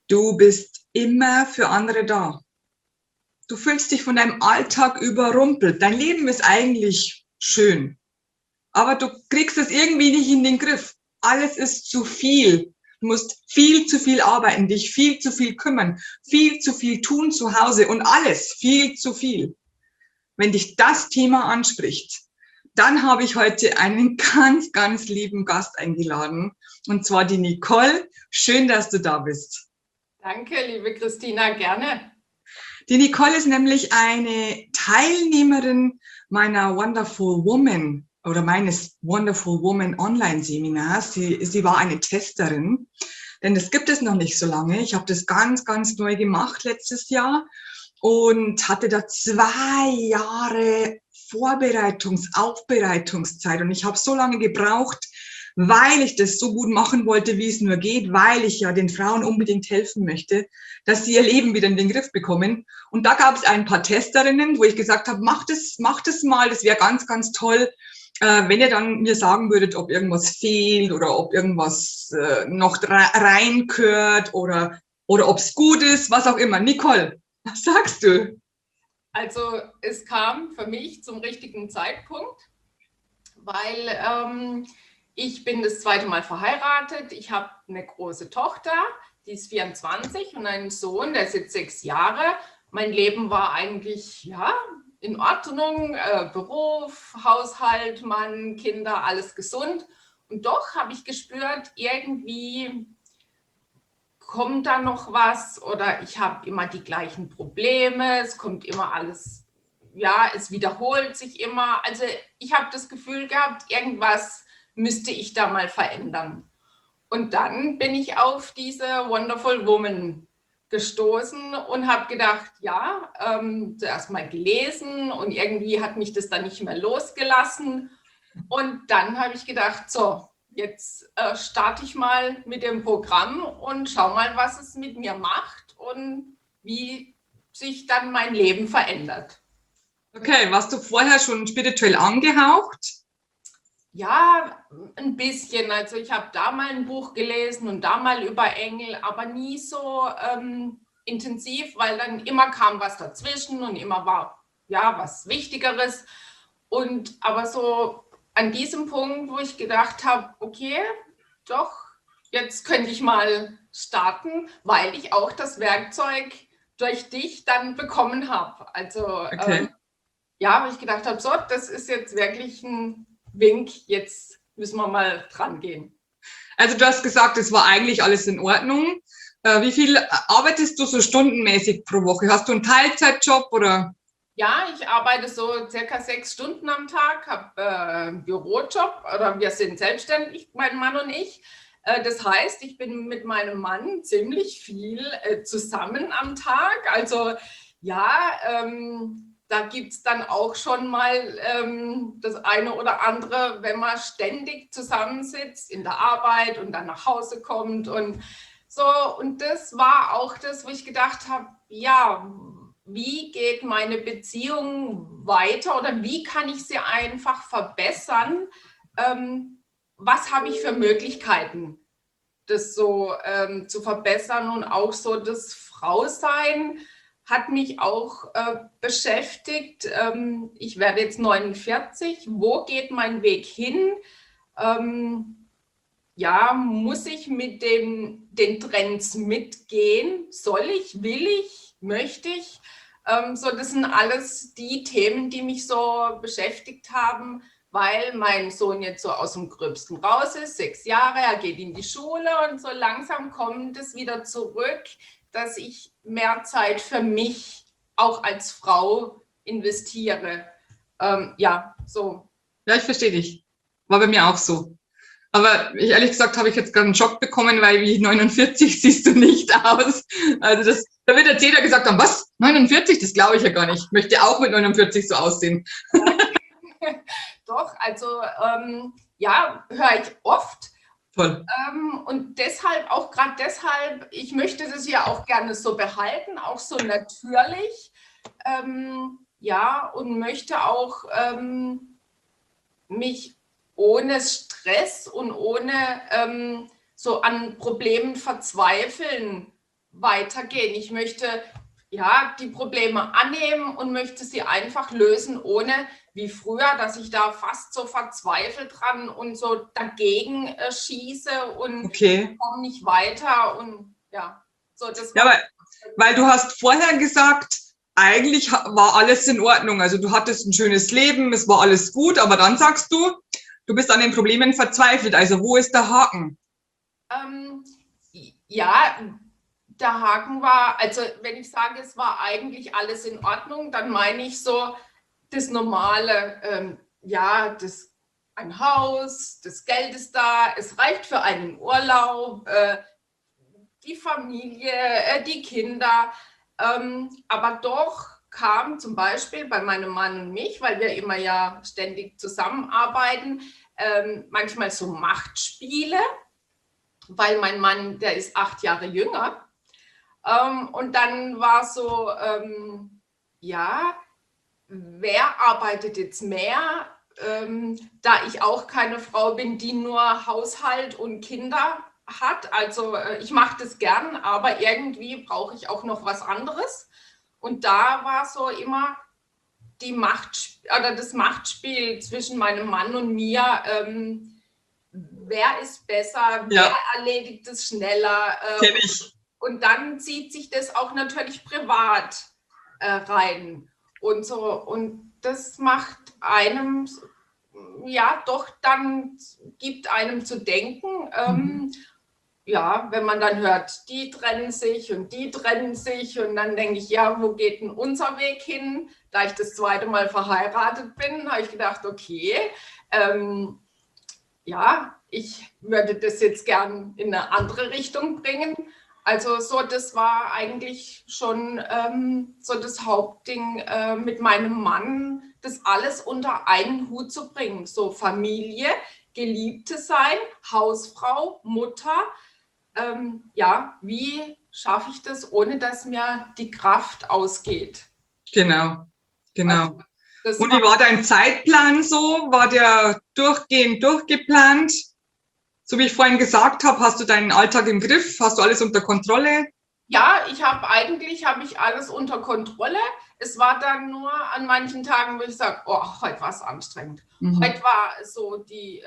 Du bist immer für andere da. Du fühlst dich von deinem Alltag überrumpelt. Dein Leben ist eigentlich schön, aber du kriegst es irgendwie nicht in den Griff. Alles ist zu viel. Du musst viel zu viel arbeiten, dich viel zu viel kümmern, viel zu viel tun zu Hause und alles viel zu viel. Wenn dich das Thema anspricht, dann habe ich heute einen ganz, ganz lieben Gast eingeladen, und zwar die Nicole. Schön, dass du da bist. Danke, liebe Christina, gerne. Die Nicole ist nämlich eine Teilnehmerin meiner Wonderful Woman oder meines Wonderful Woman Online-Seminars. Sie war eine Testerin, denn das gibt es noch nicht so lange. Ich habe das ganz, ganz neu gemacht letztes Jahr und hatte da 2 Jahre Aufbereitungszeit. Und ich habe so lange gebraucht, weil ich das so gut machen wollte, wie es nur geht, weil ich ja den Frauen unbedingt helfen möchte, dass sie ihr Leben wieder in den Griff bekommen. Und da gab es ein paar Testerinnen, wo ich gesagt habe, macht es mal, das wäre ganz, ganz toll, wenn ihr dann mir sagen würdet, ob irgendwas fehlt oder ob irgendwas noch reinkört oder ob es gut ist, was auch immer. Nicole, was sagst du? Also es kam für mich zum richtigen Zeitpunkt, weil ich bin das zweite Mal verheiratet. Ich habe eine große Tochter, die ist 24 und einen Sohn, der ist jetzt 6 Jahre. Mein Leben war eigentlich ja in Ordnung, Beruf, Haushalt, Mann, Kinder, alles gesund. Und doch habe ich gespürt, irgendwie kommt da noch was oder ich habe immer die gleichen Probleme, es kommt immer alles, ja, es wiederholt sich immer. Also ich habe das Gefühl gehabt, irgendwas müsste ich da mal verändern. Und dann bin ich auf diese Wonderful Woman gestoßen und habe gedacht, ja, zuerst mal gelesen und irgendwie hat mich das dann nicht mehr losgelassen. Und dann habe ich gedacht, so, jetzt starte ich mal mit dem Programm und schau mal, was es mit mir macht und wie sich dann mein Leben verändert. Okay, warst du vorher schon spirituell angehaucht? Ja, ein bisschen. Also ich habe da mal ein Buch gelesen und da mal über Engel, aber nie so intensiv, weil dann immer kam was dazwischen und immer war ja was Wichtigeres. Und aber so an diesem Punkt, wo ich gedacht habe, okay, doch, jetzt könnte ich mal starten, weil ich auch das Werkzeug durch dich dann bekommen habe. Also Okay. ja, wo ich gedacht habe, so, das ist jetzt wirklich ein Wink, jetzt müssen wir mal dran gehen. Also du hast gesagt, es war eigentlich alles in Ordnung. Wie viel arbeitest du so stundenmäßig pro Woche? Hast du einen Teilzeitjob oder? Ja, ich arbeite so circa 6 Stunden am Tag, habe einen Bürojob oder wir sind selbstständig, mein Mann und ich. Das heißt, ich bin mit meinem Mann ziemlich viel zusammen am Tag. Also ja, da gibt es dann auch schon mal das eine oder andere, wenn man ständig zusammensitzt in der Arbeit und dann nach Hause kommt und so. Und das war auch das, wo ich gedacht habe, ja, wie geht meine Beziehung weiter oder wie kann ich sie einfach verbessern? Was habe ich für Möglichkeiten, das so zu verbessern? Und auch so das Frausein hat mich auch beschäftigt. Ich werde jetzt 49. Wo geht mein Weg hin? Ja, muss ich mit den Trends mitgehen? Soll ich, will ich, möchte ich? So, das sind alles die Themen, die mich so beschäftigt haben, weil mein Sohn jetzt so aus dem Gröbsten raus ist, 6 Jahre, er geht in die Schule und so langsam kommt es wieder zurück, dass ich mehr Zeit für mich auch als Frau investiere. Ja, so. Ja, ich verstehe dich. War bei mir auch so. Aber ehrlich gesagt habe ich jetzt gerade einen Schock bekommen, weil wie 49 siehst du nicht aus. Also da wird jetzt jeder gesagt haben, was? 49? Das glaube ich ja gar nicht. Ich möchte auch mit 49 so aussehen. Doch, also ja, höre ich oft. Toll. Und deshalb, auch gerade deshalb, ich möchte das ja auch gerne so behalten, auch so natürlich. Ja, und möchte auch mich ohne Stress und ohne so an Problemen verzweifeln weitergehen. Ich möchte ja die Probleme annehmen und möchte sie einfach lösen, ohne wie früher, dass ich da fast so verzweifelt dran und so dagegen schieße und komme nicht weiter und ja, so das war. Ja, weil du hast vorher gesagt, eigentlich war alles in Ordnung. Also du hattest ein schönes Leben, es war alles gut, aber dann sagst du, du bist an den Problemen verzweifelt. Also wo ist der Haken? Ja, der Haken war, also wenn ich sage, es war eigentlich alles in Ordnung, dann meine ich so das Normale, ja, ein Haus, das Geld ist da, es reicht für einen Urlaub, die Familie, die Kinder, aber doch kam zum Beispiel bei meinem Mann und mich, weil wir immer ja ständig zusammenarbeiten, manchmal so Machtspiele, weil mein Mann, der ist 8 Jahre jünger. Und dann war so, ja, wer arbeitet jetzt mehr? Da ich auch keine Frau bin, die nur Haushalt und Kinder hat. Also ich mache das gern, aber irgendwie brauche ich auch noch was anderes. Und da war so immer das Machtspiel zwischen meinem Mann und mir. Wer ist besser? Wer erledigt es schneller? Kenn ich. Und dann zieht sich das auch natürlich privat rein und so. Und das macht einem, ja, doch dann gibt einem zu denken. Ja, wenn man dann hört, die trennen sich und dann denke ich, ja, wo geht denn unser Weg hin? Da ich das 2. Mal verheiratet bin, habe ich gedacht, okay, ja, ich würde das jetzt gern in eine andere Richtung bringen. Also so, das war eigentlich schon so das Hauptding mit meinem Mann, das alles unter einen Hut zu bringen. So Familie, Geliebte sein, Hausfrau, Mutter. Ja, wie schaffe ich das, ohne dass mir die Kraft ausgeht? Genau. Also, und wie war dein Zeitplan so? War der durchgehend durchgeplant? So wie ich vorhin gesagt habe, hast du deinen Alltag im Griff? Hast du alles unter Kontrolle? Ja, eigentlich habe ich alles unter Kontrolle. Es war dann nur an manchen Tagen, wo ich sage, oh, heute war es anstrengend. Heute war so die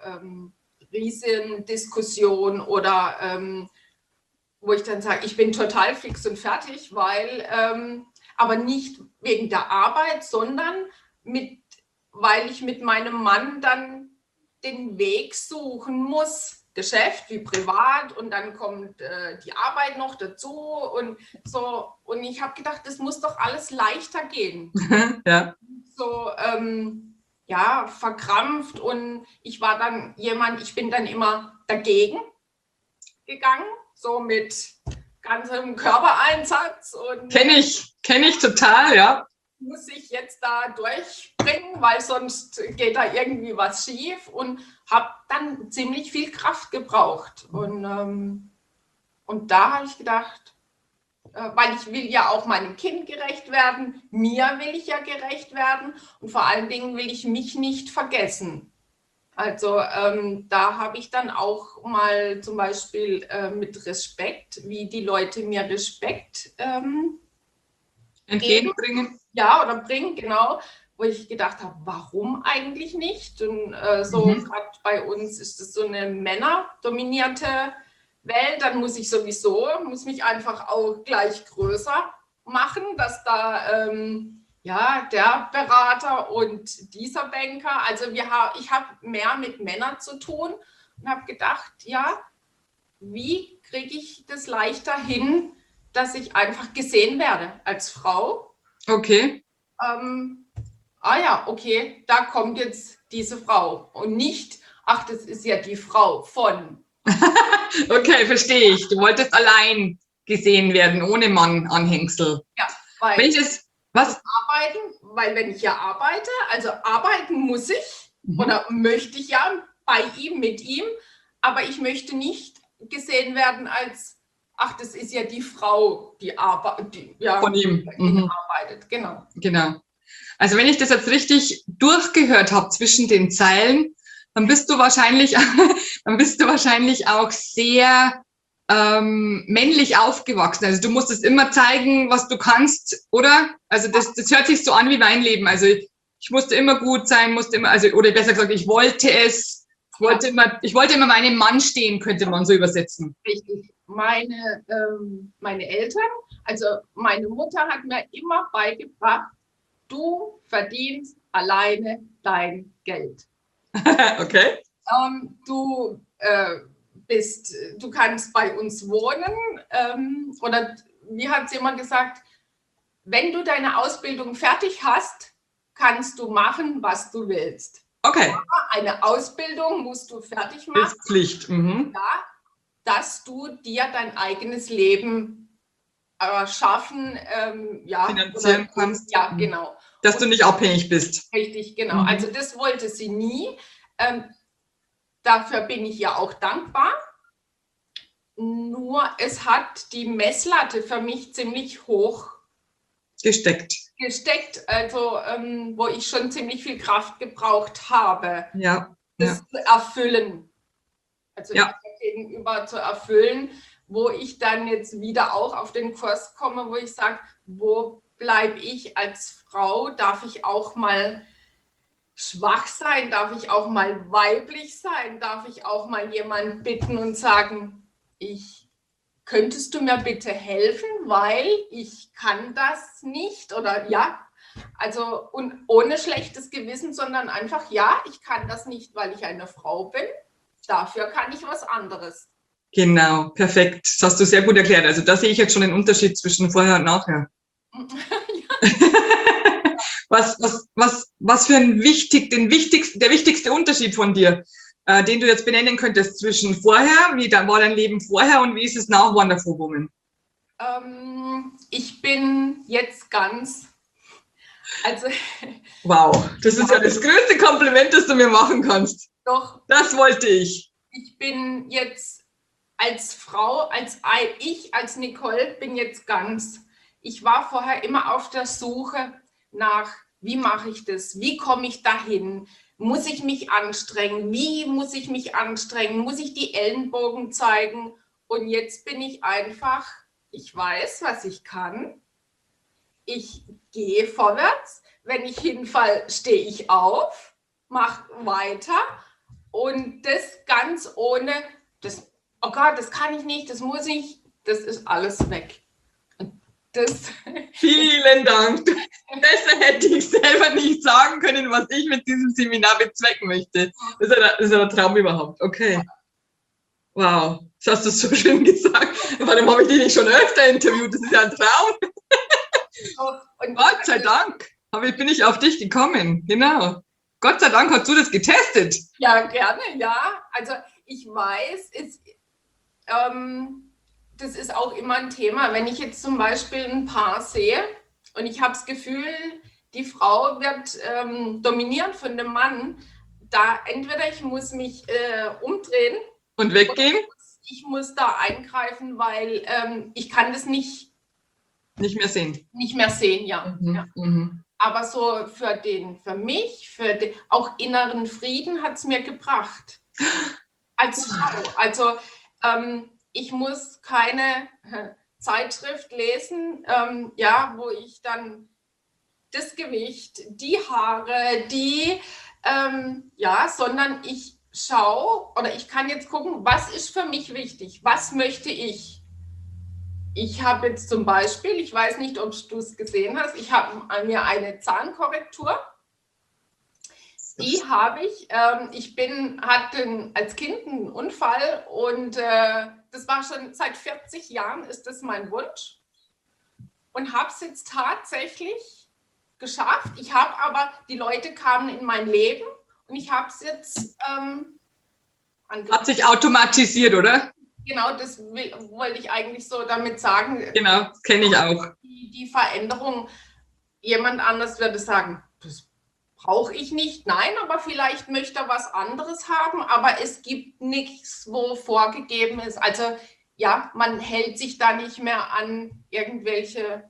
Riesendiskussion oder wo ich dann sage, ich bin total fix und fertig, weil, aber nicht wegen der Arbeit, sondern weil ich mit meinem Mann dann den Weg suchen muss, Geschäft wie privat, und dann kommt die Arbeit noch dazu und so. Und ich habe gedacht, das muss doch alles leichter gehen. Ja. So, ja, verkrampft, und ich bin dann immer dagegen gegangen, so mit ganzem Körpereinsatz. Kenne ich total, ja. Muss ich jetzt da durchbringen, weil sonst geht da irgendwie was schief, und habe dann ziemlich viel Kraft gebraucht. Und da habe ich gedacht, weil ich will ja auch meinem Kind gerecht werden, mir will ich ja gerecht werden, und vor allen Dingen will ich mich nicht vergessen. Also da habe ich dann auch mal zum Beispiel mit Respekt, wie die Leute mir Respekt entgegenbringen. Ja, oder bringen, genau, wo ich gedacht habe, warum eigentlich nicht? Und gerade bei uns ist es so eine männerdominierte Welt, dann muss mich einfach auch gleich größer machen, dass da ja, der Berater und dieser Banker, also ich habe mehr mit Männern zu tun, und habe gedacht, ja, wie kriege ich das leichter hin, dass ich einfach gesehen werde als Frau. Okay. Ja, okay, da kommt jetzt diese Frau und nicht, ach, das ist ja die Frau von. Okay, verstehe ich. Du wolltest allein gesehen werden, ohne Mann-Anhängsel. Ja, weil wenn ich ja arbeite, also arbeiten muss ich oder möchte ich ja bei ihm, mit ihm, aber ich möchte nicht gesehen werden als, ach, das ist ja die Frau, die von ihm arbeitet. Genau. Also wenn ich das jetzt richtig durchgehört habe zwischen den Zeilen, dann bist du wahrscheinlich auch sehr männlich aufgewachsen. Also du musstest immer zeigen, was du kannst, oder? Also das hört sich so an wie mein Leben. Also ich musste immer gut sein, musste immer, also, oder besser gesagt, ich wollte es. Ich wollte immer meinem Mann stehen, könnte man so übersetzen. Richtig. Meine Eltern, also meine Mutter hat mir immer beigebracht, du verdienst alleine dein Geld. Okay. Du kannst bei uns wohnen, oder wie hat sie immer gesagt, wenn du deine Ausbildung fertig hast, kannst du machen, was du willst. Okay. Aber eine Ausbildung musst du fertig machen. Ist Pflicht. Mhm. Ja, dass du dir dein eigenes Leben schaffen, finanzieren kannst. Ja, genau. Dass du nicht abhängig bist. Richtig, genau. Also das wollte sie nie. Dafür bin ich ja auch dankbar. Nur es hat die Messlatte für mich ziemlich hoch gesteckt, also wo ich schon ziemlich viel Kraft gebraucht habe, das zu erfüllen. Also gegenüber zu erfüllen, wo ich dann jetzt wieder auch auf den Kurs komme, wo ich sage, wo bleibe ich als Frau? Darf ich auch mal schwach sein? Darf ich auch mal weiblich sein? Darf ich auch mal jemanden bitten und sagen, könntest du mir bitte helfen, weil ich kann das nicht? Oder ja, also und ohne schlechtes Gewissen, sondern einfach, ja, ich kann das nicht, weil ich eine Frau bin. Dafür kann ich was anderes. Genau, perfekt. Das hast du sehr gut erklärt. Also da sehe ich jetzt schon den Unterschied zwischen vorher und nachher. Was für der wichtigste Unterschied von dir, den du jetzt benennen könntest zwischen vorher, wie war dein Leben vorher und wie ist es nach Wonderful Woman? Ich bin jetzt wow, das ist ja das größte Kompliment, das du mir machen kannst. Doch. Das wollte ich. Ich bin jetzt als Frau, als Nicole bin jetzt ich war vorher immer auf der Suche nach, wie mache ich das? Wie komme ich dahin? Muss ich mich anstrengen? Wie muss ich mich anstrengen? Muss ich die Ellenbogen zeigen? Und jetzt bin ich einfach, ich weiß, was ich kann. Ich gehe vorwärts. Wenn ich hinfalle, stehe ich auf, mache weiter. Und das ganz ohne, oh Gott, das kann ich nicht, das muss ich, das ist alles weg. Vielen Dank. Besser hätte ich selber nicht sagen können, was ich mit diesem Seminar bezwecken möchte. Das ist ein Traum überhaupt. Okay. Wow, das hast du so schön gesagt. Warum habe ich dich nicht schon öfter interviewt? Das ist ja ein Traum. Und Gott sei Dank bin ich auf dich gekommen. Genau. Gott sei Dank hast du das getestet. Ja, gerne, ja. Also ich weiß, das ist auch immer ein Thema. Wenn ich jetzt zum Beispiel ein Paar sehe und ich habe das Gefühl, die Frau wird dominiert von dem Mann, entweder ich muss mich umdrehen und weggehen. Ich muss da eingreifen, weil ich kann das nicht mehr sehen. Nicht mehr sehen, ja. Aber so für mich, auch inneren Frieden hat es mir gebracht. Als Frau. Also ich muss keine Zeitschrift lesen, wo ich dann das Gewicht, die Haare, sondern ich schaue oder ich kann jetzt gucken, was ist für mich wichtig, was möchte ich. Ich habe jetzt zum Beispiel, ich weiß nicht, ob du es gesehen hast, ich habe mir eine Zahnkorrektur. Die habe ich. Hatte als Kind einen Unfall und das war schon seit 40 Jahren, ist das mein Wunsch. Und habe es jetzt tatsächlich geschafft. Die Leute kamen in mein Leben und ich habe es jetzt hat sich automatisiert, oder? Genau, das wollte ich eigentlich so damit sagen. Genau, das kenne ich auch. Die Veränderung, jemand anders würde sagen, das brauche ich nicht. Nein, aber vielleicht möchte er was anderes haben, aber es gibt nichts, wo vorgegeben ist. Also ja, man hält sich da nicht mehr an irgendwelche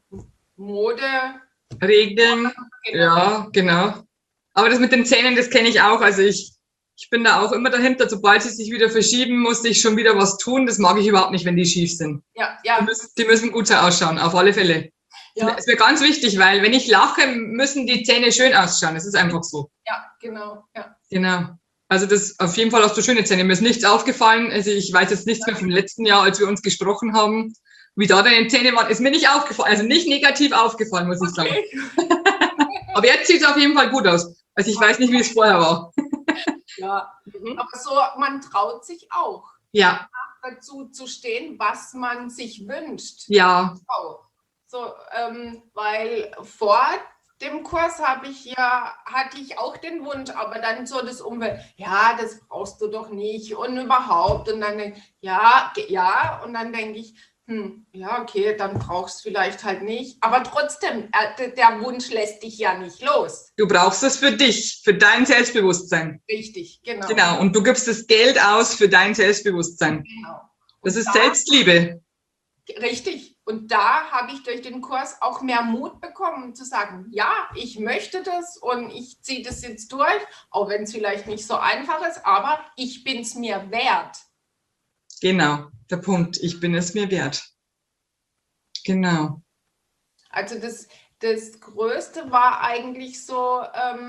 Regeln. Genau. Ja, genau. Aber das mit den Zähnen, das kenne ich auch. Also ich Ich bin da auch immer dahinter, sobald sie sich wieder verschieben, musste ich schon wieder was tun. Das mag ich überhaupt nicht, wenn die schief sind. Ja, ja. Die müssen gut ausschauen, auf alle Fälle. Ja. Das wäre ganz wichtig, weil wenn ich lache, müssen die Zähne schön ausschauen. Das ist einfach so. Ja, genau. Ja. Genau. Also das auf jeden Fall hast du schöne Zähne. Mir ist nichts aufgefallen. Also ich weiß jetzt nichts mehr vom letzten Jahr, als wir uns gesprochen haben, wie da deine Zähne waren. Ist mir nicht aufgefallen, also nicht negativ aufgefallen, muss ich sagen. Aber jetzt sieht es auf jeden Fall gut aus. Also ich weiß nicht, wie es vorher war. Ja, aber so, man traut sich auch. Ja. Dazu zu stehen, was man sich wünscht. Ja. So, weil vor dem Kurs hatte ich auch den Wunsch, aber dann so das Umwelt, ja, das brauchst du doch nicht und überhaupt. Und dann denke ich, ja, und dann denke ich, ja, okay, dann brauchst du vielleicht halt nicht. Aber trotzdem, der Wunsch lässt dich ja nicht los. Du brauchst es für dich, für dein Selbstbewusstsein. Richtig, genau. Genau, und du gibst das Geld aus für dein Selbstbewusstsein. Genau. Das ist Selbstliebe. Richtig. Und da habe ich durch den Kurs auch mehr Mut bekommen, zu sagen, ja, ich möchte das und ich ziehe das jetzt durch, auch wenn es vielleicht nicht so einfach ist, aber ich bin es mir wert. Genau, der Punkt. Ich bin es mir wert. Genau. Also das Größte war eigentlich so,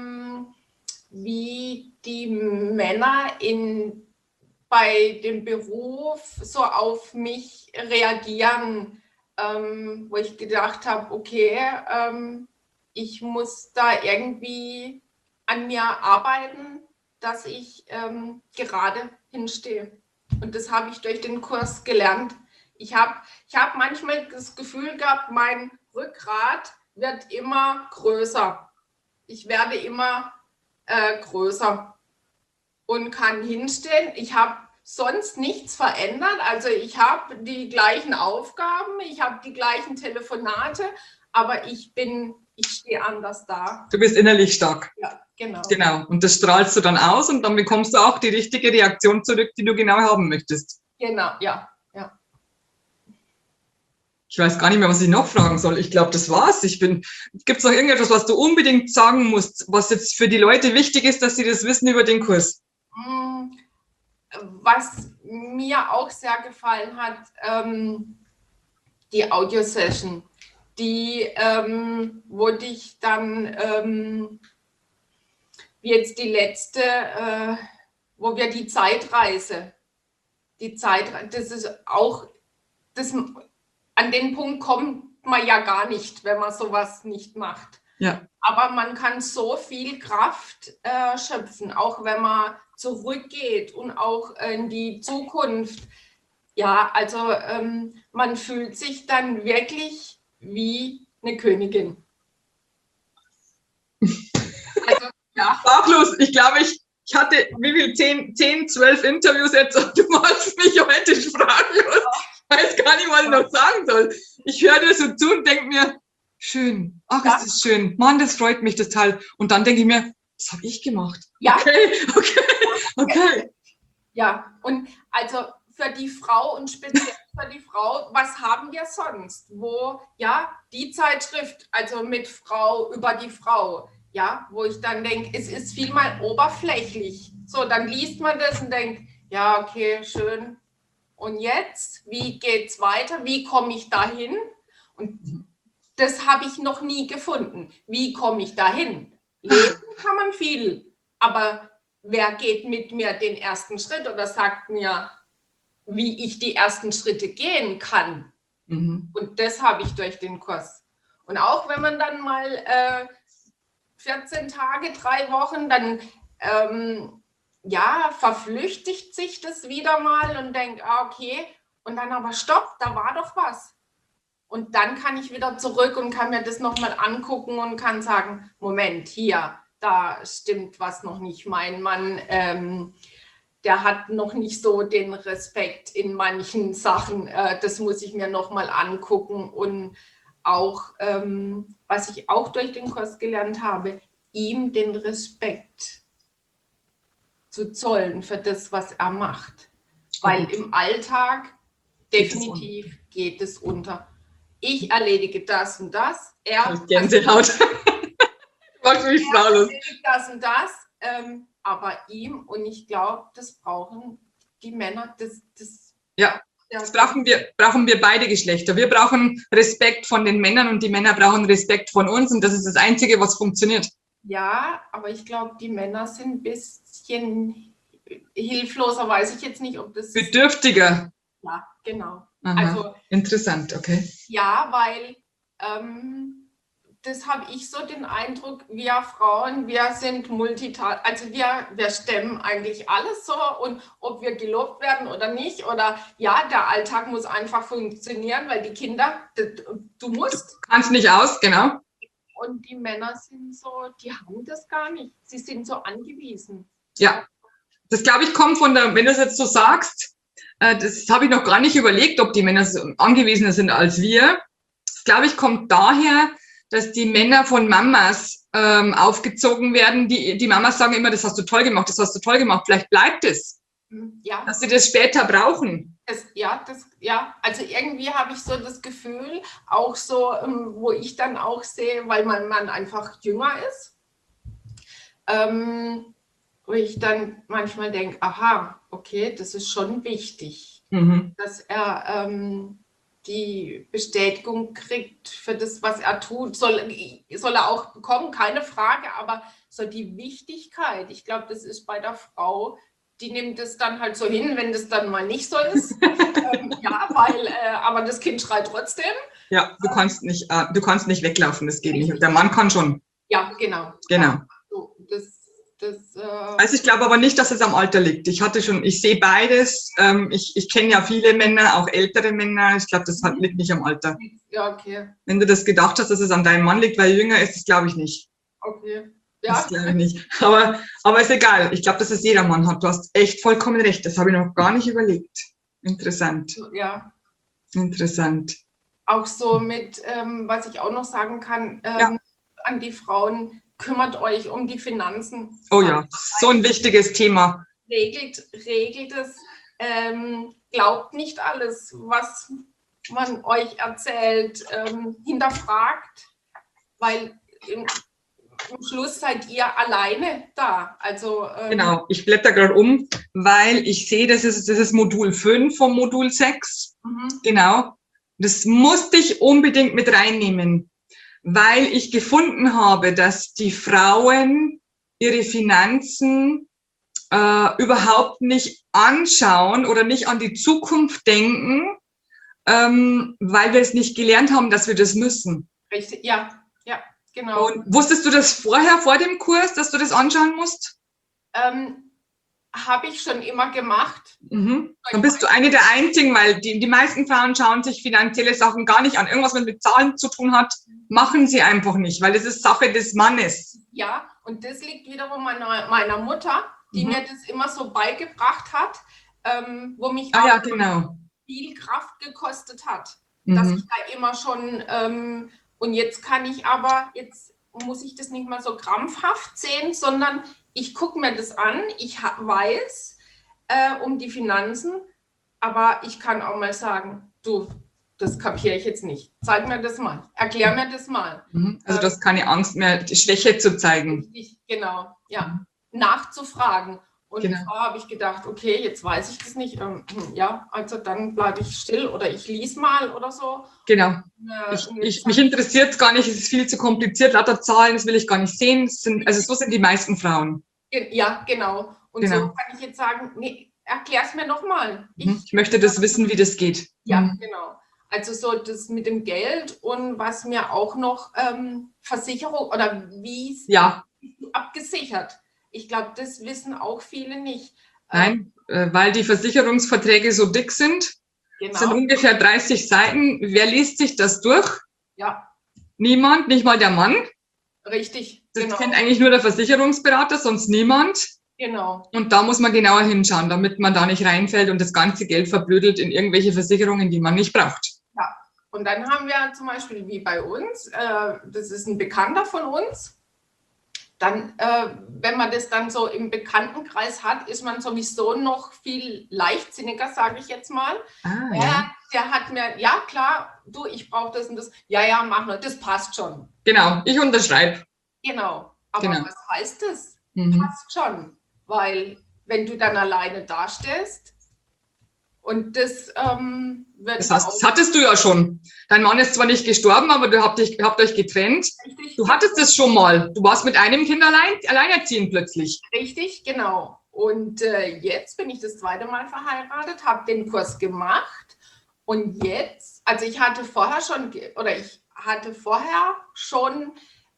wie die Männer bei dem Beruf so auf mich reagieren, wo ich gedacht habe, okay, ich muss da irgendwie an mir arbeiten, dass ich gerade hinstehe. Und das habe ich durch den Kurs gelernt. Ich hab manchmal das Gefühl gehabt, mein Rückgrat wird immer größer. Ich werde immer größer und kann hinstehen. Ich habe sonst nichts verändert. Also ich habe die gleichen Aufgaben, ich habe die gleichen Telefonate, aber ich stehe anders da. Du bist innerlich stark. Ja, genau. Genau. Und das strahlst du dann aus und dann bekommst du auch die richtige Reaktion zurück, die du genau haben möchtest. Genau, ja. Ich weiß gar nicht mehr, was ich noch fragen soll. Ich glaube, das war's. Gibt es noch irgendetwas, was du unbedingt sagen musst, was jetzt für die Leute wichtig ist, dass sie das wissen über den Kurs? Was mir auch sehr gefallen hat, die Audio-Session, wo dich dann, wie jetzt die letzte, wo wir die Zeitreise, das ist auch, an den Punkt kommt man ja gar nicht, wenn man sowas nicht macht. Ja. Aber man kann so viel Kraft schöpfen, auch wenn man zurückgeht und auch in die Zukunft. Ja, also man fühlt sich dann wirklich wie eine Königin. Also, ja. Sprachlos. Ich glaube, ich hatte, wie viel, 10, 12 Interviews jetzt und du machst mich heute sprachlos. Ich weiß gar nicht, was ich noch sagen soll. Ich höre dir so zu und denke mir, schön, ach, ist das schön. Mann, das freut mich total. Und dann denke ich mir, was habe ich gemacht? Ja. Okay. Ja, und also für die Frau und speziell für die Frau, was haben wir sonst? Wo, ja, die Zeitschrift, also mit Frau über die Frau, ja, wo ich dann denke, es ist vielmal oberflächlich. So, dann liest man das und denkt, ja, okay, schön. Und jetzt, wie geht's weiter? Wie komme ich dahin? Und das habe ich noch nie gefunden. Wie komme ich dahin? Lesen kann man viel, aber wer geht mit mir den ersten Schritt oder sagt mir, wie ich die ersten Schritte gehen kann? Und das habe ich durch den Kurs. Und auch wenn man dann mal 14 Tage, 3 Wochen, dann verflüchtigt sich das wieder mal und denkt, okay, und dann aber stopp, da war doch was. Und dann kann ich wieder zurück und kann mir das nochmal angucken und kann sagen, Moment, hier, da stimmt was noch nicht. Mein Mann, der hat noch nicht so den Respekt in manchen Sachen. Das muss ich mir nochmal angucken. Und auch, was ich auch durch den Kurs gelernt habe, ihm den Respekt zu zollen für das, was er macht. Weil im Alltag definitiv geht es unter. Ich erledige das und das. Gänsehaut. Machst mich sprachlos. Erledigt das und das. aber ihm. Und ich glaube, das brauchen die Männer. Das brauchen wir beide Geschlechter. Wir brauchen Respekt von den Männern und die Männer brauchen Respekt von uns. Und das ist das Einzige, was funktioniert. Ja, aber ich glaube, die Männer sind ein bisschen hilfloser, weiß ich jetzt nicht, ob das... Bedürftiger. Ja, genau. Aha. Also, interessant, okay. ja, weil das habe ich so den Eindruck, wir Frauen, wir sind also wir stemmen eigentlich alles so, und ob wir gelobt werden oder nicht, oder ja, der Alltag muss einfach funktionieren, weil die Kinder, du musst. Du kannst nicht aus, genau. Und die Männer sind so, die haben das gar nicht. Sie sind so angewiesen. Ja, das glaube ich kommt von wenn du es jetzt so sagst, das habe ich noch gar nicht überlegt, ob die Männer so angewiesener sind als wir. Das glaube ich kommt daher, dass die Männer von Mamas aufgezogen werden. Die Mamas sagen immer, das hast du toll gemacht, das hast du toll gemacht. Vielleicht bleibt es, ja, dass sie das später brauchen. Also irgendwie habe ich so das Gefühl, auch so, wo ich dann auch sehe, weil mein Mann einfach jünger ist, wo ich dann manchmal denke, aha, okay, das ist schon wichtig, dass er die Bestätigung kriegt für das, was er tut. Soll er auch bekommen, keine Frage, aber so die Wichtigkeit, ich glaube, das ist bei der Frau, die nimmt es dann halt so hin, wenn das dann mal nicht so ist. Aber das Kind schreit trotzdem. Ja, du kannst nicht weglaufen, das geht nicht. Und der Mann kann schon. Ja, genau. Genau. Ja, so, also ich glaube aber nicht, dass es am Alter liegt. Ich sehe beides. Ich kenne ja viele Männer, auch ältere Männer. Ich glaube, das liegt nicht am Alter. Ja, okay. Wenn du das gedacht hast, dass es an deinem Mann liegt, weil er jünger ist, das glaube ich nicht. Okay. Ja. Das glaube ich nicht. Aber ist egal. Ich glaube, dass es jeder Mann hat. Du hast echt vollkommen recht. Das habe ich noch gar nicht überlegt. Interessant. Ja. Interessant. Auch so mit, was ich auch noch sagen kann, an die Frauen, kümmert euch um die Finanzen. Oh ja, so ein wichtiges Thema. Regelt es. Glaubt nicht alles, was man euch erzählt, hinterfragt, weil im Schluss seid ihr alleine da. Also, genau, ich blätter gerade um, weil ich sehe, das ist Modul 5 vom Modul 6. Genau. Das musste ich unbedingt mit reinnehmen, weil ich gefunden habe, dass die Frauen ihre Finanzen überhaupt nicht anschauen oder nicht an die Zukunft denken, weil wir es nicht gelernt haben, dass wir das müssen. Richtig, ja, genau. Und wusstest du das vorher, vor dem Kurs, dass du das anschauen musst? Habe ich schon immer gemacht. Dann bist du eine der einzigen, weil die meisten Frauen schauen sich finanzielle Sachen gar nicht an. Irgendwas, was mit Zahlen zu tun hat, machen sie einfach nicht, weil das ist Sache des Mannes. Ja, und das liegt wiederum an meiner Mutter, die mir das immer so beigebracht hat, wo mich auch viel Kraft gekostet hat, dass ich da immer schon, und jetzt muss ich das nicht mal so krampfhaft sehen, sondern ich gucke mir das an, ich weiß um die Finanzen, aber ich kann auch mal sagen, du, das kapiere ich jetzt nicht. Zeig mir das mal, erklär mir das mal. Also du hast keine Angst mehr, die Schwäche zu zeigen. Genau, ja, nachzufragen. Und vorher habe ich gedacht, okay, jetzt weiß ich das nicht. Ja, also dann bleibe ich still oder ich lese mal oder so. Genau. Mich interessiert es gar nicht, es ist viel zu kompliziert, lauter Zahlen, das will ich gar nicht sehen. So sind die meisten Frauen. Ja, genau. Und so kann ich jetzt sagen, nee, erklär es mir nochmal. Ich möchte das wissen, wie das geht. Ja, genau. Also so das mit dem Geld und was mir auch noch Versicherung oder wie es abgesichert. Ich glaube, das wissen auch viele nicht. Nein, weil die Versicherungsverträge so dick sind. Genau. Sind ungefähr 30 Seiten. Wer liest sich das durch? Ja. Niemand, nicht mal der Mann. Richtig. Das kennt eigentlich nur der Versicherungsberater, sonst niemand. Genau. Und da muss man genauer hinschauen, damit man da nicht reinfällt und das ganze Geld verblödelt in irgendwelche Versicherungen, die man nicht braucht. Ja, und dann haben wir zum Beispiel wie bei uns, das ist ein Bekannter von uns, dann, wenn man das dann so im Bekanntenkreis hat, ist man sowieso noch viel leichtsinniger, sage ich jetzt mal. Der hat mir, ja klar, du, ich brauche das und das. Ja, mach nur, das passt schon. Genau, ich unterschreibe. Genau, aber was heißt das? Passt schon. weil wenn du dann alleine dastehst und das wird Das hattest du ja schon. Dein Mann ist zwar nicht gestorben, aber habt euch getrennt. richtig, Du hattest es schon mal. Du warst mit einem Kind alleinerziehend plötzlich. richtig, genau. Und jetzt bin ich das zweite Mal verheiratet, habe den Kurs gemacht und jetzt, also ich hatte vorher schon,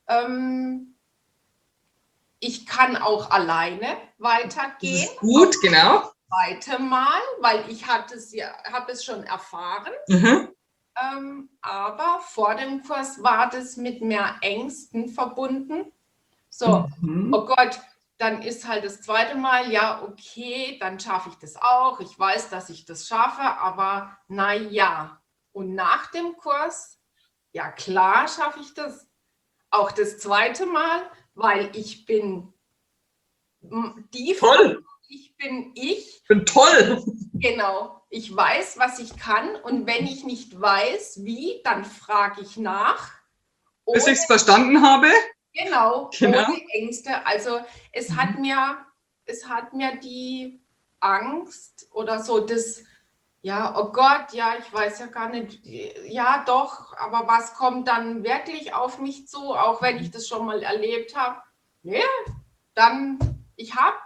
ich kann auch alleine weitergehen. Das ist gut, genau. Zweite Mal, weil ich habe es schon erfahren. Mhm. Aber vor dem Kurs war das mit mehr Ängsten verbunden. So, oh Gott, dann ist halt das zweite Mal, ja, okay, dann schaffe ich das auch. Ich weiß, dass ich das schaffe, aber naja. Und nach dem Kurs, ja klar, schaffe ich das. Auch das zweite Mal, weil ich bin die Frau, Toll. ich bin ich. Ich bin toll. Genau, ich weiß, was ich kann und wenn ich nicht weiß, wie, dann frage ich nach. Bis ich es verstanden habe. Genau, Genau. ohne Ängste. Also es hat mir die Angst oder so das, ja, oh Gott, ja, ich weiß ja gar nicht, ja doch, aber was kommt dann wirklich auf mich zu, auch wenn ich das schon mal erlebt habe? Nee, dann, ich habe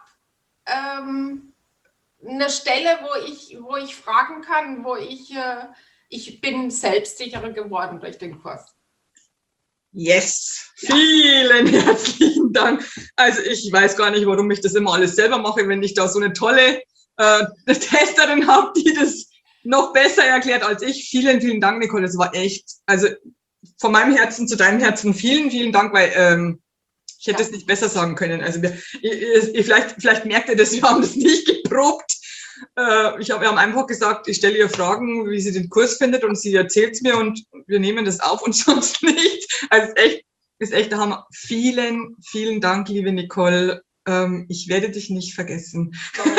eine Stelle, wo ich fragen kann, ich bin selbstsicherer geworden durch den Kurs. Yes, vielen herzlichen Dank. Also ich weiß gar nicht, warum ich das immer alles selber mache, wenn ich da so eine tolle Testerin habe, die das noch besser erklärt als ich. Vielen, vielen Dank, Nicole. Das war echt, also von meinem Herzen zu deinem Herzen vielen, vielen Dank, weil ich hätte es nicht besser sagen können. Also vielleicht merkt ihr das, wir haben das nicht geprobt. Wir haben einfach gesagt, ich stelle ihr Fragen, wie sie den Kurs findet und sie erzählt es mir und wir nehmen das auf und sonst nicht. Also ist echt der Hammer. Vielen, vielen Dank, liebe Nicole. Ich werde dich nicht vergessen.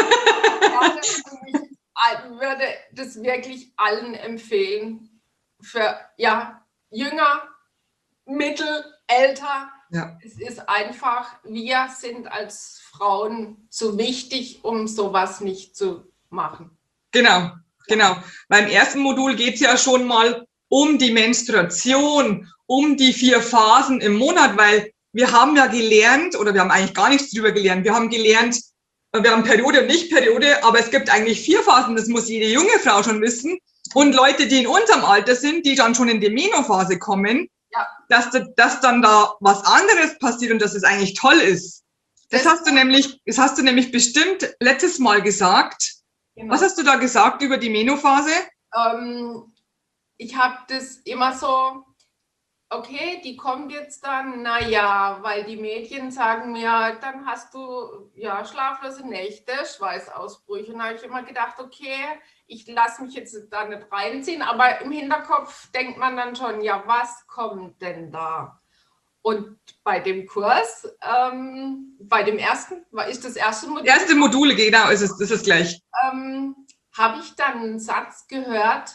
Ich würde das wirklich allen empfehlen. Für jünger, mittel, älter. Ja. Es ist einfach, wir sind als Frauen zu wichtig, um sowas nicht zu machen. Genau. Beim ersten Modul geht es ja schon mal um die Menstruation, um die 4 Phasen im Monat, weil wir haben ja gelernt, oder wir haben eigentlich gar nichts drüber gelernt, wir haben gelernt, wir haben Periode und Nicht-Periode, aber es gibt eigentlich 4 Phasen, das muss jede junge Frau schon wissen. Und Leute, die in unserem Alter sind, die dann schon in die Menophase kommen, ja, dass dann da was anderes passiert und dass es eigentlich toll ist. Das hast du nämlich bestimmt letztes Mal gesagt. Genau. Was hast du da gesagt über die Menophase? Ich habe das immer so, okay, die kommt jetzt dann, naja, weil die Mädchen sagen mir, dann hast du ja schlaflose Nächte, Schweißausbrüche. Und da habe ich immer gedacht, okay, ich lasse mich jetzt da nicht reinziehen, aber im Hinterkopf denkt man dann schon, ja, was kommt denn da? Und bei dem Kurs, bei dem ersten, ist das erste Modul? Erste Module, genau, ist es gleich. Habe ich dann einen Satz gehört,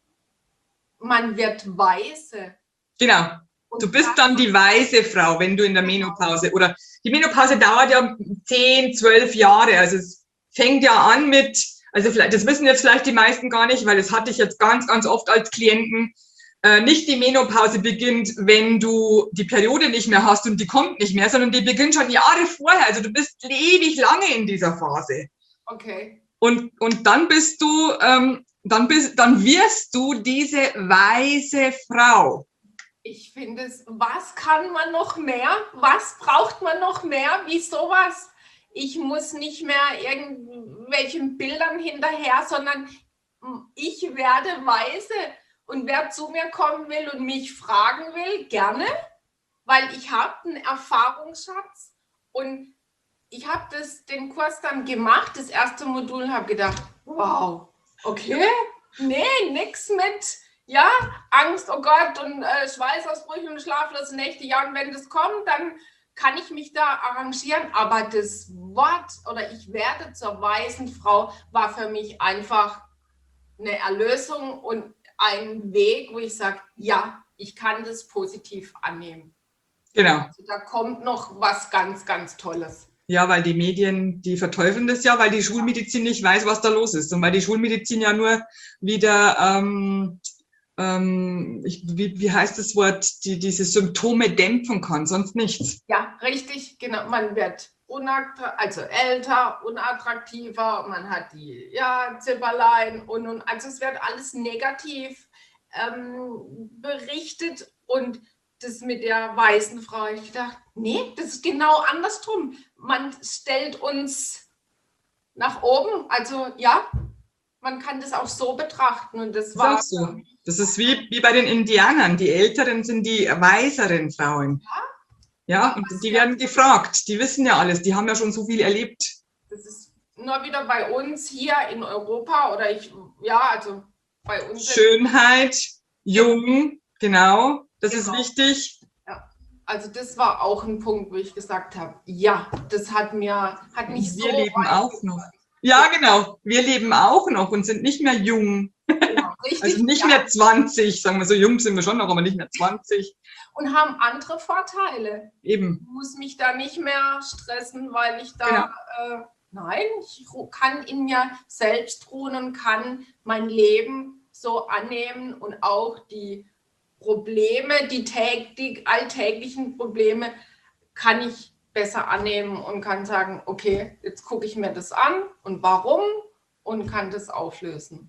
man wird weise. Genau. Du bist dann die weise Frau, wenn du in der Menopause, oder die Menopause dauert ja 10, 12 Jahre, also es fängt ja an mit, also vielleicht, das wissen jetzt vielleicht die meisten gar nicht, weil das hatte ich jetzt ganz, ganz oft als Klienten, nicht die Menopause beginnt, wenn du die Periode nicht mehr hast und die kommt nicht mehr, sondern die beginnt schon Jahre vorher, also du bist ewig lange in dieser Phase. Okay. Und dann bist du, dann wirst du diese weise Frau. Ich finde es, was kann man noch mehr? Was braucht man noch mehr? Wie sowas? Ich muss nicht mehr irgendwelchen Bildern hinterher, sondern ich werde weise. Und wer zu mir kommen will und mich fragen will, gerne, weil ich habe einen Erfahrungsschatz und ich habe den Kurs dann gemacht, das erste Modul, habe gedacht, wow, okay, nee, nix mit, ja, Angst, oh Gott, und Schweißausbrüche und schlaflose Nächte, ja, und wenn das kommt, dann kann ich mich da arrangieren, aber das Wort oder ich werde zur weisen Frau war für mich einfach eine Erlösung und ein Weg, wo ich sage, ja, ich kann das positiv annehmen. Genau. Also da kommt noch was ganz, ganz Tolles. Ja, weil die Medien, die verteufeln das ja, weil die Schulmedizin nicht weiß, was da los ist. Und weil die Schulmedizin ja nur wieder, wie heißt das Wort, diese Symptome dämpfen kann, sonst nichts. Ja, richtig, genau. Man wird also älter, unattraktiver, man hat die Zipperlein und also es wird alles negativ berichtet. Und das mit der weißen Frau, ich dachte, nee, das ist genau andersrum. Man stellt uns nach oben, also ja, man kann das auch so betrachten. Und das war auch so. Das ist wie bei den Indianern. Die Älteren sind die weiseren Frauen. Ja, und die werden gefragt. Die wissen ja alles. Die haben ja schon so viel erlebt. Das ist nur wieder bei uns hier in Europa oder also bei uns. Schönheit, jung, genau. Das ist wichtig. Ja, also das war auch ein Punkt, wo ich gesagt habe, ja, das hat mich so. Wir leben auch noch. Ja, genau. Wir leben auch noch und sind nicht mehr jung. Genau, richtig, also nicht mehr 20, sagen wir so, jung sind wir schon noch, aber nicht mehr 20. Und haben andere Vorteile. Eben. Ich muss mich da nicht mehr stressen, weil ich da, nein, ich kann in mir selbst ruhen und kann mein Leben so annehmen und auch die Probleme, die alltäglichen Probleme kann ich besser annehmen und kann sagen, okay, jetzt gucke ich mir das an und warum und kann das auflösen.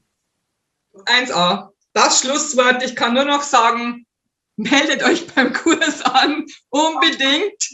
1a, das Schlusswort. Ich kann nur noch sagen, meldet euch beim Kurs an, unbedingt.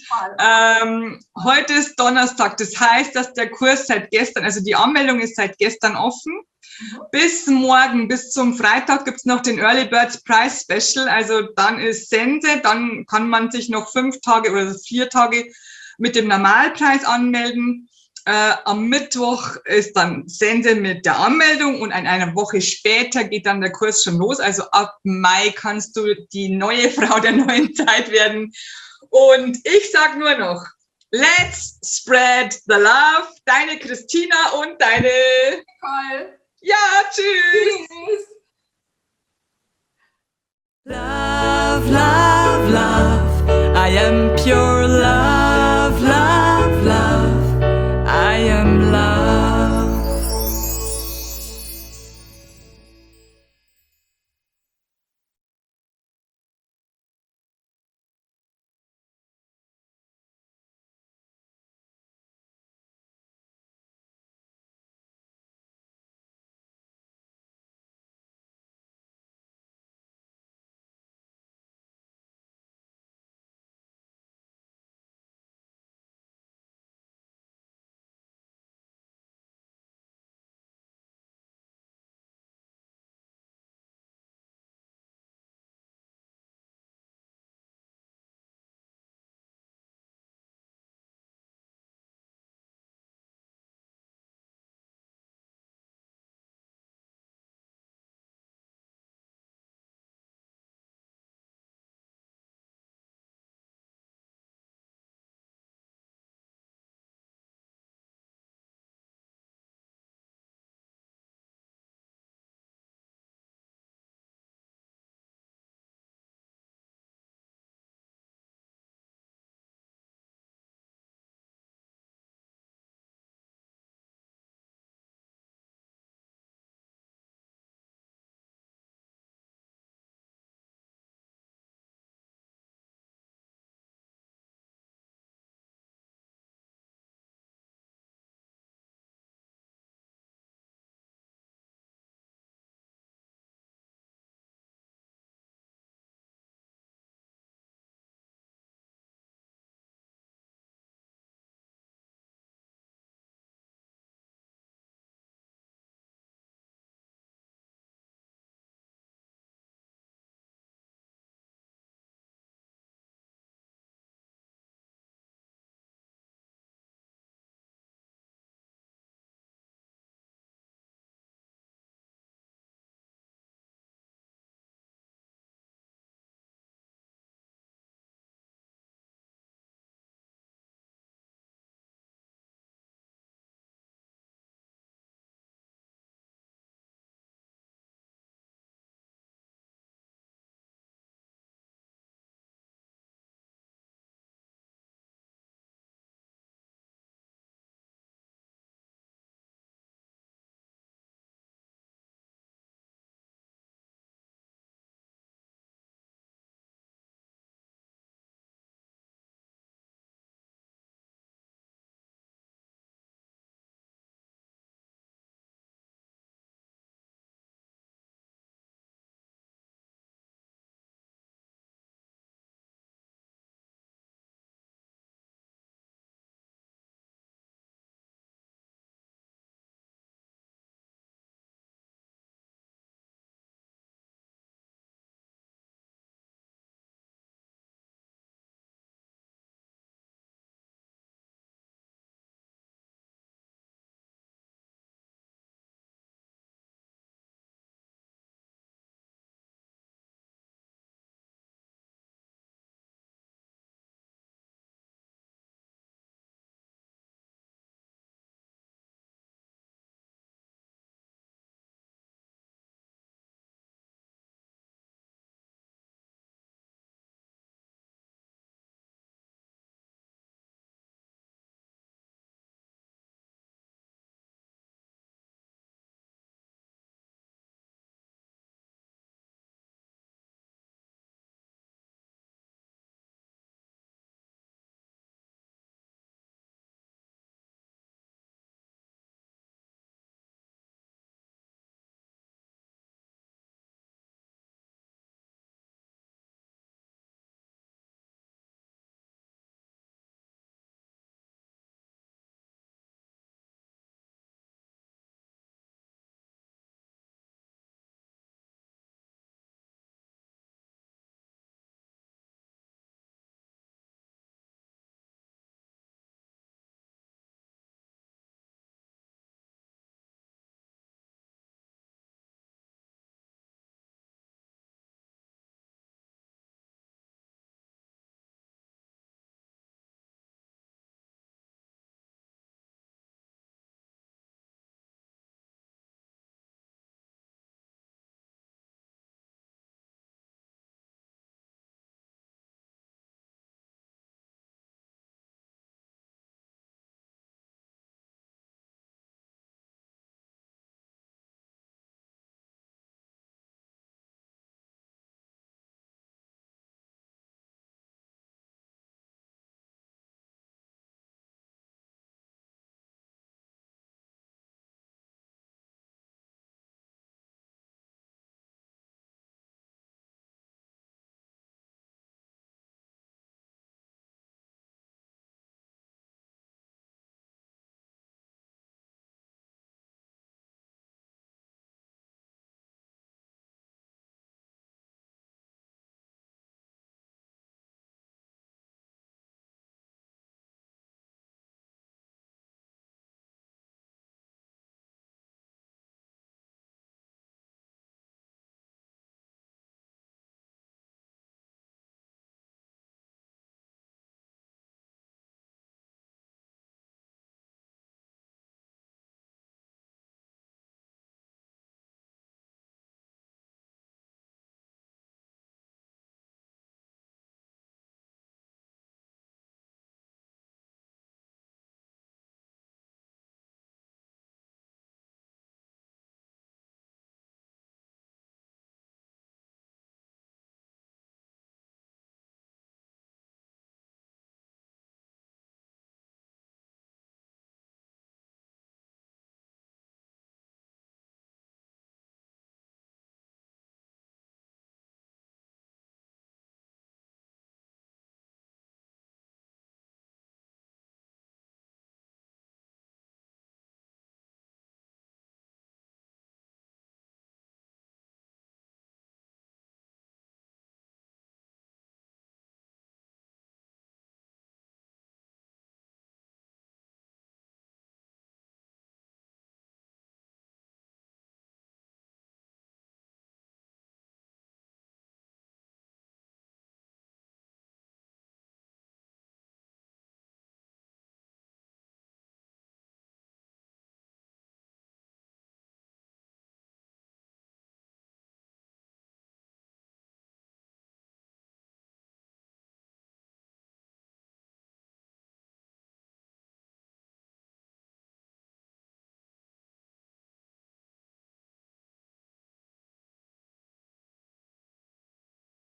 Heute ist Donnerstag, das heißt, dass der Kurs seit gestern, also die Anmeldung ist seit gestern offen. Bis morgen, bis zum Freitag gibt es noch den Early Birds Prize Special, also dann ist Sense, dann kann man sich noch 5 Tage oder 4 Tage mit dem Normalpreis anmelden. Am Mittwoch ist dann Sense mit der Anmeldung und eine Woche später geht dann der Kurs schon los. Also ab Mai kannst du die neue Frau der neuen Zeit werden. Und ich sage nur noch, let's spread the love. Deine Christina und deine Nicole. Ja, tschüss. Love, love, love. I am pure